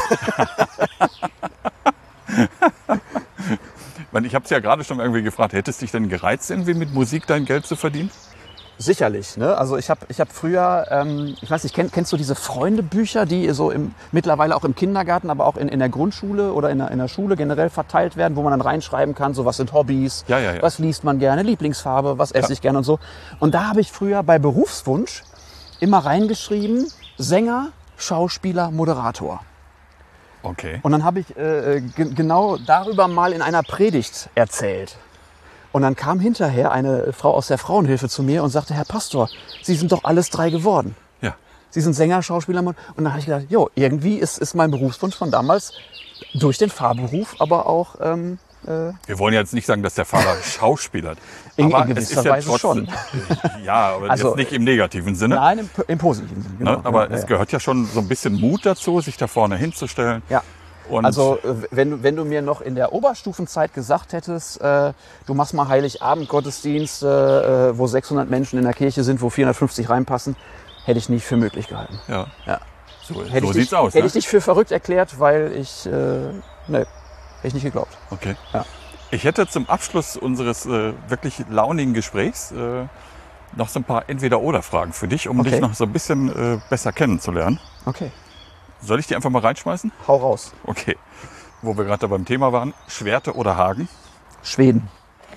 Ich habe es ja gerade schon irgendwie gefragt, hättest dich denn gereizt, irgendwie mit Musik dein Geld zu verdienen? Sicherlich. Ne? Also ich habe ich hab früher, ähm, ich weiß nicht, kenn, kennst du diese Freundebücher, die so im, mittlerweile auch im Kindergarten, aber auch in, in der Grundschule oder in der, in der Schule generell verteilt werden, wo man dann reinschreiben kann, so was sind Hobbys, Ja, ja, ja. was liest man gerne, Lieblingsfarbe, was esse Ja. ich gerne und so. Und da habe ich früher bei Berufswunsch immer reingeschrieben, Sänger, Schauspieler, Moderator. Okay. Und dann habe ich äh, ge- genau darüber mal in einer Predigt erzählt. Und dann kam hinterher eine Frau aus der Frauenhilfe zu mir und sagte, Herr Pastor, Sie sind doch alles drei geworden. Ja. Sie sind Sänger, Schauspieler. Und dann habe ich gedacht, jo, irgendwie ist, ist mein Berufswunsch von damals durch den Fahrberuf, aber auch ähm, äh, Wir wollen jetzt nicht sagen, dass der Fahrer Schauspieler hat. In- aber in es gewisser ist ja Weise trotzdem, ja, aber Also, jetzt nicht im negativen Sinne. nein, im, im positiven Sinne. Genau. Ne? Aber ja, es ja. gehört ja schon so ein bisschen Mut dazu, sich da vorne hinzustellen. Ja. Und Also äh, wenn, du- wenn du mir noch in der Oberstufenzeit gesagt hättest, äh, du machst mal Heiligabend-Gottesdienst, äh, äh, wo sechshundert Menschen in der Kirche sind, wo vierhundertfünfzig reinpassen, hätte ich nicht für möglich gehalten. ja, Ja. so, Hätte so ich sieht's dich, aus. Hätte Ne? ich dich für verrückt erklärt, weil ich, äh, ne, hätte ich nicht geglaubt. Okay. Ja. Ich hätte zum Abschluss unseres äh, wirklich launigen Gesprächs äh, noch so ein paar Entweder-Oder-Fragen für dich, um Okay. dich noch so ein bisschen äh, besser kennenzulernen. Okay, Soll ich die einfach mal reinschmeißen? hau raus. Okay. Wo wir gerade beim Thema waren. Schwerte oder Hagen? Schweden.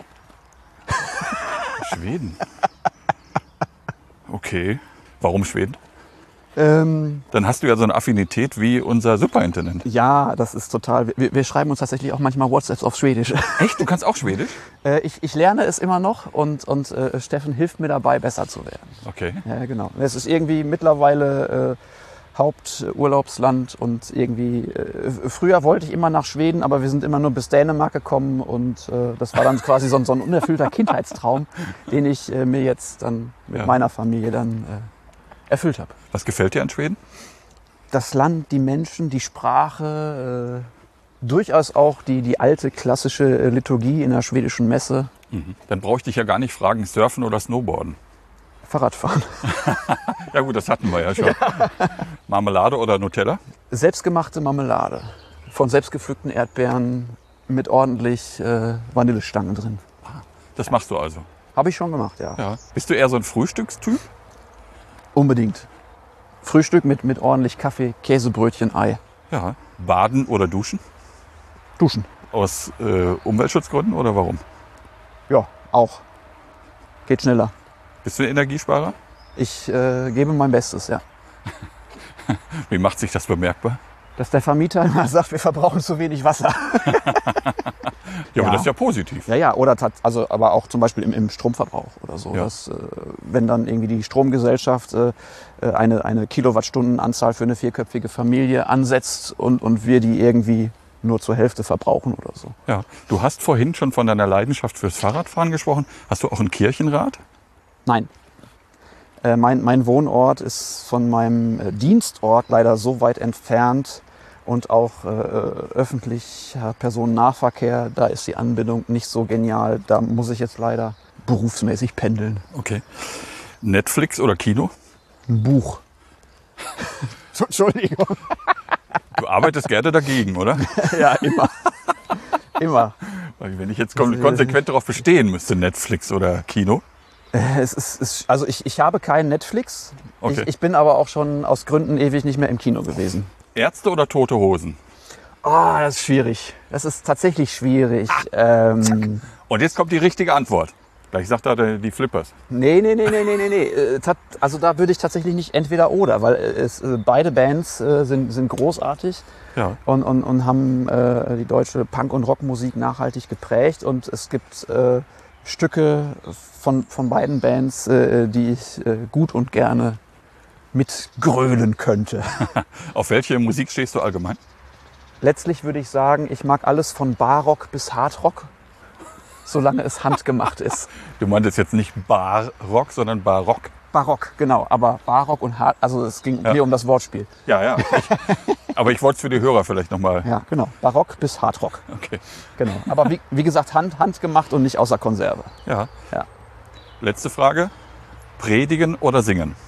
Schweden. Okay. Warum Schweden? Ähm, Dann hast du ja so eine Affinität wie unser Superintendent. ja, das ist total. Wir, wir schreiben uns tatsächlich auch manchmal WhatsApps auf Schwedisch. Echt? Du kannst auch Schwedisch? äh, ich, ich lerne es immer noch und, und äh, Steffen hilft mir dabei, besser zu werden. Okay. Ja, genau. Es ist irgendwie mittlerweile äh, Haupturlaubsland und irgendwie. Äh, früher wollte ich immer nach Schweden, aber wir sind immer nur bis Dänemark gekommen und äh, das war dann quasi so ein, so ein unerfüllter Kindheitstraum, den ich äh, mir jetzt dann mit Ja. meiner Familie dann äh, erfüllt habe. Was gefällt dir an Schweden? Das Land, die Menschen, die Sprache, äh, durchaus auch die, die alte klassische äh, Liturgie in der schwedischen Messe, Dann brauche ich dich ja gar nicht fragen, Surfen oder Snowboarden. Fahrradfahren. Ja gut, das hatten wir ja schon. Marmelade oder Nutella? Selbstgemachte Marmelade von selbstgepflückten Erdbeeren mit ordentlich äh, Vanillestangen drin. Das machst du also. Habe ich schon gemacht, ja. Ja. Bist du eher so ein Frühstückstyp? Unbedingt. Frühstück mit, mit ordentlich Kaffee, Käsebrötchen, Ei. Ja. Baden oder duschen? Duschen. Aus äh, Umweltschutzgründen oder warum? Ja, auch. Geht schneller. Bist du ein Energiesparer? Ich äh, gebe mein Bestes, ja. Wie macht sich das bemerkbar? Dass der Vermieter immer sagt, wir verbrauchen zu wenig Wasser. Ja, aber Ja. das ist ja positiv. Ja, ja, oder tat, also aber auch zum Beispiel im, im Stromverbrauch oder so. Ja. Dass, äh, wenn dann irgendwie die Stromgesellschaft äh, eine, eine Kilowattstundenanzahl für eine vierköpfige Familie ansetzt und, und wir die irgendwie nur zur Hälfte verbrauchen oder so. Ja. Du hast vorhin schon von deiner Leidenschaft fürs Fahrradfahren gesprochen. Hast du auch ein Kirchenrad? Nein. Äh, mein, mein Wohnort ist von meinem äh, Dienstort leider so weit entfernt und auch äh, öffentlicher Personennahverkehr, da ist die Anbindung nicht so genial. Da muss ich jetzt leider berufsmäßig pendeln. Okay. Netflix oder Kino? Ein Buch. Entschuldigung. Du arbeitest gerne dagegen, oder? Ja, immer. Immer. Weil wenn ich jetzt kon konsequent darauf bestehen müsste, Netflix oder Kino. Äh, Es ist, es, also ich, ich habe kein Netflix. Okay. Ich, ich bin aber auch schon aus Gründen ewig nicht mehr im Kino gewesen. Ärzte oder Tote Hosen? Oh, das ist schwierig. Das ist tatsächlich schwierig. ähm, Und jetzt kommt die richtige Antwort. Gleich sagt er die die Flippers. nee, nee, nee, nee, nee, nee, nee. Äh, tat- Also da würde ich tatsächlich nicht entweder oder, weil es, äh, beide Bands äh, sind, sind großartig Ja. und, und, und haben äh, die deutsche Punk- und Rockmusik nachhaltig geprägt. Und es gibt äh, Stücke von, von beiden Bands, äh, die ich äh, gut und gerne mitgrölen könnte. Auf welche Musik stehst du allgemein? Letztlich würde ich sagen, ich mag alles von Barrock bis Hardrock, solange es handgemacht ist. Du meintest jetzt nicht Barrock, sondern Barock. Barock, genau. Aber Barock und Hard, also es ging Ja. hier um das Wortspiel. Ja, ja. Ich, aber ich wollte es für die Hörer vielleicht nochmal. Ja, genau. Barock bis Hardrock. Okay. Genau. Aber wie, wie gesagt, Hand, handgemacht und nicht außer Konserve. Ja. Ja. Letzte Frage. Predigen oder singen?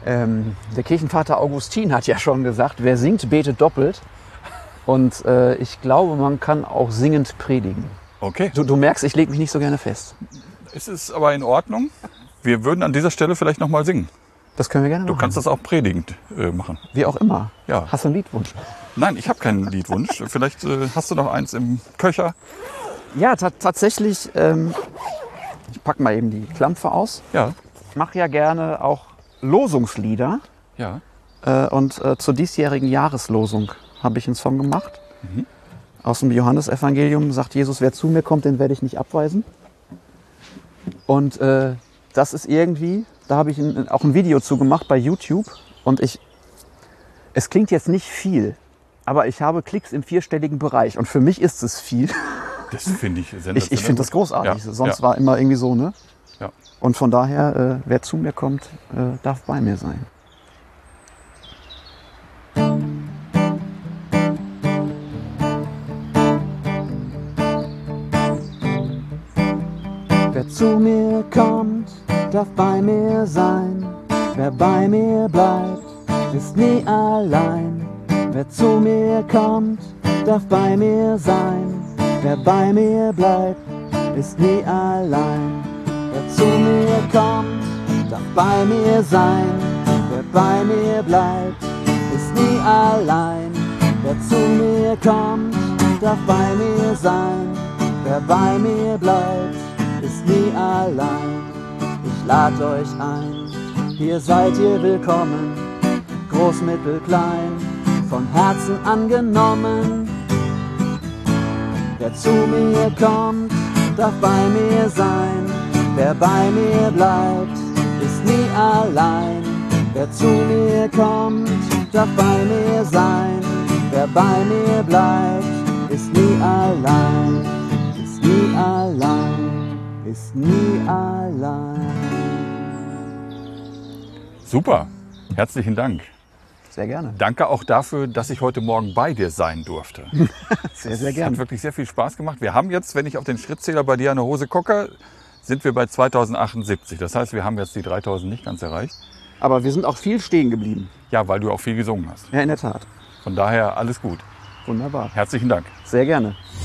Ähm, der Kirchenvater Augustin hat ja schon gesagt, wer singt, betet doppelt. Und äh, ich glaube, man kann auch singend predigen. Okay. Du, du merkst, ich lege mich nicht so gerne fest. Es ist aber in Ordnung. Wir würden an dieser Stelle vielleicht noch mal singen. Das können wir gerne Du machen. kannst das auch predigend äh, machen. Wie auch immer. Ja. Hast du einen Liedwunsch? Nein, ich habe keinen Liedwunsch. Vielleicht äh, hast du noch eins im Köcher. Ja, ta- tatsächlich. Ähm, ich packe mal eben die Klampfe aus. Ja, Ich mache ja gerne auch Losungslieder. ja. Äh, und äh, zur diesjährigen Jahreslosung habe ich einen Song gemacht. Mhm. Aus dem Johannesevangelium sagt Jesus, wer zu mir kommt, den werde ich nicht abweisen. Und äh, das ist irgendwie, da habe ich ein, auch ein Video zu gemacht bei YouTube. Und ich, es klingt jetzt nicht viel, aber ich habe Klicks im vierstelligen Bereich. Und für mich ist es viel. Das finde ich sensationell. Ich, ich finde das großartig. Ja, Sonst ja. war immer irgendwie so, ne? Ja. Und von daher, äh, wer zu mir kommt, äh, darf bei mir sein. Wer zu mir kommt, darf bei mir sein. Wer bei mir bleibt, ist nie allein. Wer zu mir kommt, darf bei mir sein. Wer bei mir bleibt, ist nie allein. Wer zu mir kommt, darf bei mir sein. Wer bei mir bleibt, ist nie allein. Wer zu mir kommt, darf bei mir sein. Wer bei mir bleibt, ist nie allein. Ich lad euch ein, hier seid ihr willkommen. Groß, mittel, klein, von Herzen angenommen. Wer zu mir kommt, darf bei mir sein. Wer bei mir bleibt, ist nie allein. Wer zu mir kommt, darf bei mir sein. Wer bei mir bleibt, ist nie allein. Ist nie allein, ist nie allein. Super. Herzlichen Dank. Sehr gerne. Danke auch dafür, dass ich heute Morgen bei dir sein durfte. Sehr, sehr Hat gerne. wirklich sehr viel Spaß gemacht. Wir haben jetzt, wenn ich auf den Schrittzähler bei dir an der Hose gucke, sind wir bei zweitausendachtundsiebzig. Das heißt, wir haben jetzt die dreitausend nicht ganz erreicht. Aber wir sind auch viel stehen geblieben. Ja, weil du auch viel gesungen hast. Ja, in der Tat. Von daher alles gut. Wunderbar. Herzlichen Dank. Sehr gerne.